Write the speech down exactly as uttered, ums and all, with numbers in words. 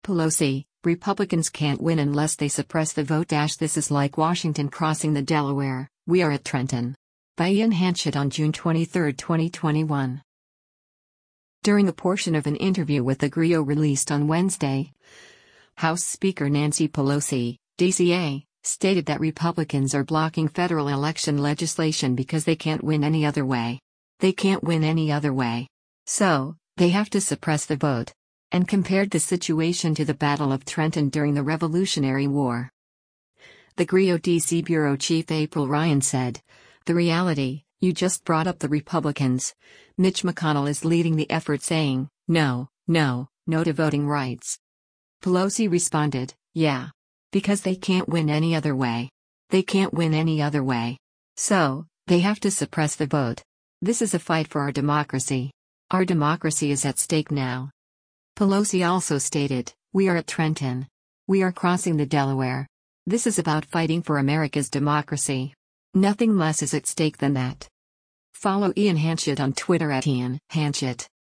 Pelosi, Republicans can't win unless they suppress the vote. This is like Washington crossing the Delaware. We are at Trenton. By Ian Hanchett on June twenty-third, twenty twenty-one. During a portion of an interview with the Grio released on Wednesday, House Speaker Nancy Pelosi, D C A, stated that Republicans are blocking federal election legislation because they can't win any other way. They can't win any other way. So, they have to suppress the vote. And compared the situation to the Battle of Trenton during the Revolutionary War. The Grio D C Bureau Chief April Ryan said, "The reality, you just brought up the Republicans. Mitch McConnell is leading the effort saying, no, no, no to voting rights." Pelosi responded, "Yeah. Because they can't win any other way. They can't win any other way. So, they have to suppress the vote. This is a fight for our democracy. Our democracy is at stake now." Pelosi also stated, "We are at Trenton. We are crossing the Delaware. This is about fighting for America's democracy. Nothing less is at stake than that." Follow Ian Hanchett on Twitter at Ian Hanchett.